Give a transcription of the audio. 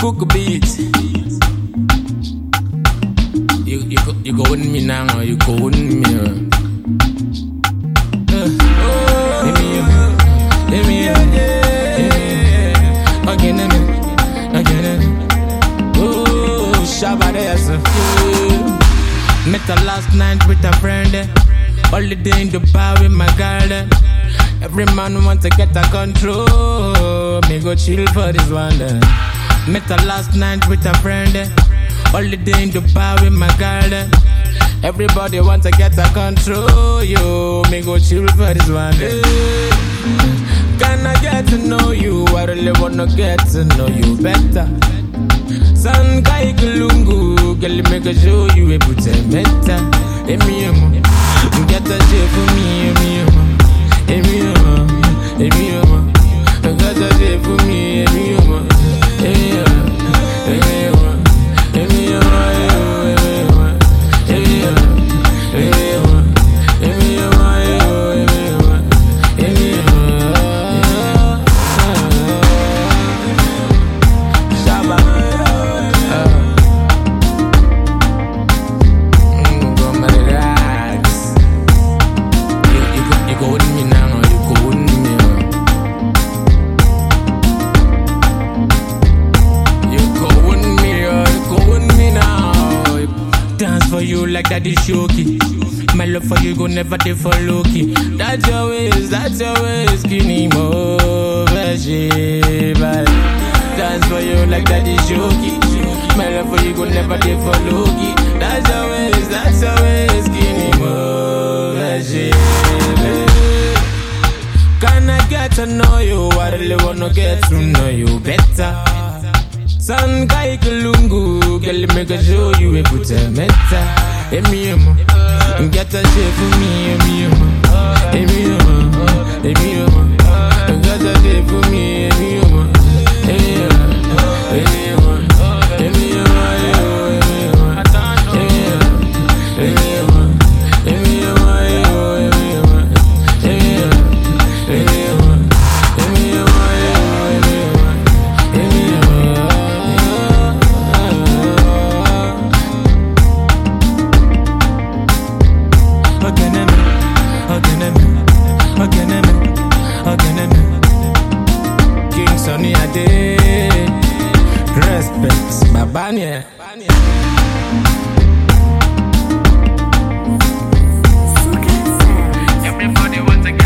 Book a beat. You go with me now, or you go with me. Let me again. Oh, Shabba dance. Met her last night with a friend. Holiday in Dubai with my girl. Every man want to get a control. Me go chill for this one. Met her last night with a friend. Holiday in Dubai with my girl. Everybody want to get a control. Yo, me go chill for this one. Can I get to know you? I really wanna get to know you better. San kai kulungu, girl, make a show you a put a meta. Emi get a shape for me, Emi get a shape for me, for you like Daddy Shoki. My love for you go never dey for low-key. That's your ways, skinny mo, baby. Dance for you like Daddy Shoki. My love for you go never dey for low-key. That's your ways, skinny mo, baby. Can I get to know you? I really wanna get to know you better. San kai kulungu, girl, make a show you a put a meta. Emi get a shape for me, Emi get a shape for me, King Sunny Ade, respect, Babania. Everybody wants to get